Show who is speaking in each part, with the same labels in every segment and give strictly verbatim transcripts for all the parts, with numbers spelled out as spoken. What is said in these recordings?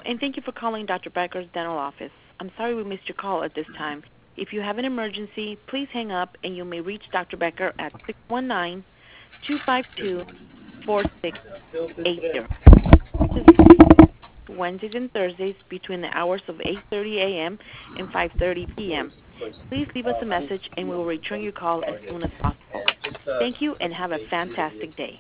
Speaker 1: and thank you for calling Doctor Becker's dental office. I'm sorry we missed your call at this time. If you have an emergency, please hang up and you may reach Doctor Becker at six one nine, two five two, four six eight zero. Wednesdays and Thursdays between the hours of eight thirty a.m. and five thirty p.m. Please leave us a message and we will return your call as soon as possible. Thank you and have a fantastic day.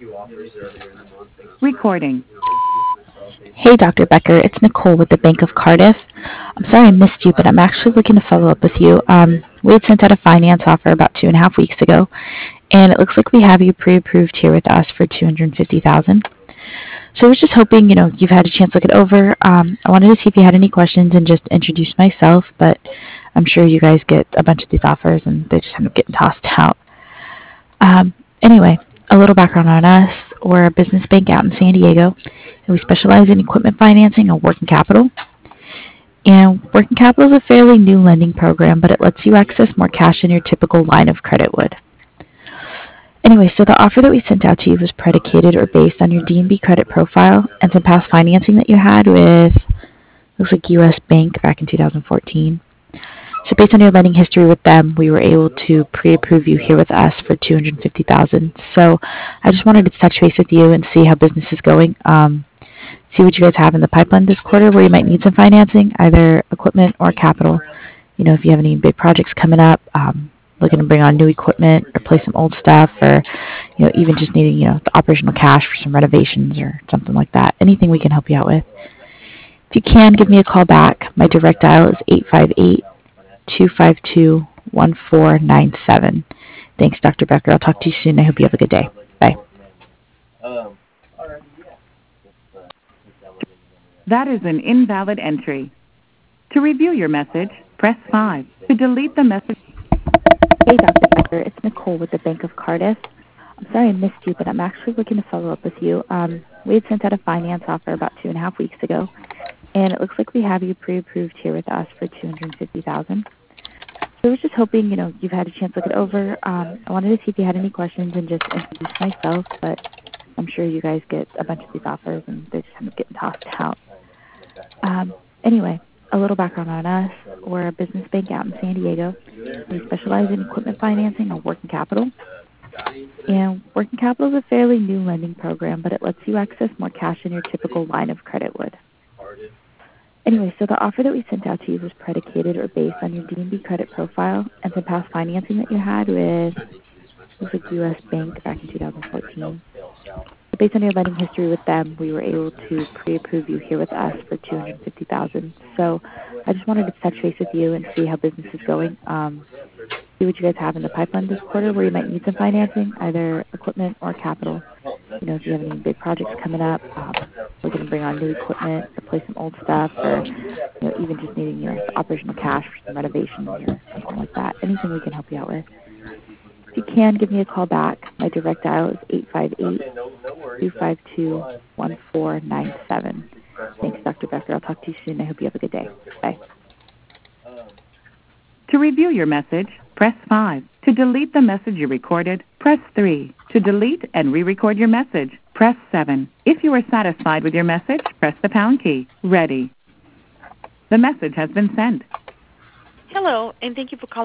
Speaker 2: Recording. Hey, Doctor Becker. It's Nicole with the Bank of Cardiff. I'm sorry I missed you, but I'm actually looking to follow up with you. Um, we had sent out a finance offer about two and a half weeks ago, and it looks like we have you pre-approved here with us for two hundred fifty thousand dollars. So I was just hoping, you know, you've had a chance to look it over. Um, I wanted to see if you had any questions and just introduce myself, but I'm sure you guys get a bunch of these offers and they just end up getting tossed out. Um, anyway, a little background on us. We're a business bank out in San Diego, and we specialize in equipment financing and working capital. And working capital is a fairly new lending program, but it lets you access more cash than your typical line of credit would. Anyway, so the offer that we sent out to you was predicated or based on your D and B credit profile and some past financing that you had with, looks like U S Bank back in two thousand fourteen. So based on your lending history with them, we were able to pre-approve you here with us for two hundred fifty thousand dollars. So I just wanted to touch base with you and see how business is going. Um, see what you guys have in the pipeline this quarter where you might need some financing, either equipment or capital. You know, if you have any big projects coming up, um, looking to bring on new equipment, replace some old stuff, or, you know, even just needing, you know, the operational cash for some renovations or something like that. Anything we can help you out with. If you can, give me a call back. My direct dial is eight five eight, two five two, one four nine seven. Thanks, Doctor Becker. I'll talk to you soon. I hope you have a good day. Bye.
Speaker 3: That is an invalid entry. To review your message, press five. To delete the message...
Speaker 2: Hey, Doctor Becker. It's Nicole with the Bank of Cardiff. I'm sorry I missed you, but I'm actually looking to follow up with you. Um, we had sent out a finance offer about two and a half weeks ago, and it looks like we have you pre-approved here with us for two hundred fifty thousand dollars. So I was just hoping, you know, you've had a chance to look it over. Um, I wanted to see if you had any questions and just introduce myself, but I'm sure you guys get a bunch of these offers and they just end up getting tossed out. Um, anyway, a little background on us. We're a business bank out in San Diego. We specialize in equipment financing and working capital. And working capital is a fairly new lending program, but it lets you access more cash than your typical line of credit would. Anyway, so the offer that we sent out to you was predicated or based on your D and B credit profile and some past financing that you had with, looks like U S Bank back in two thousand fourteen. So based on your lending history with them, we were able to pre-approve you here with us for two hundred fifty thousand dollars. So I just wanted to touch base with you and see how business is going. Um, see what you guys have in the pipeline this quarter where you might need some financing, either equipment or capital. You know, if you have any big projects coming up, um, we're going to bring on new equipment, replace some old stuff, or, you know, even just needing, you know, operational cash for some renovations or something like that. Anything we can help you out with. If you can, give me a call back. My direct dial is eight five eight, two five two, one four nine seven. Thanks, Doctor Becker. I'll talk to you soon. I hope you have a good day. Bye.
Speaker 3: To review your message, press five. To delete the message you recorded, press three. To delete and re-record your message, press seven. If you are satisfied with your message, press the pound key. Ready. The message has been sent.
Speaker 1: Hello, and thank you for calling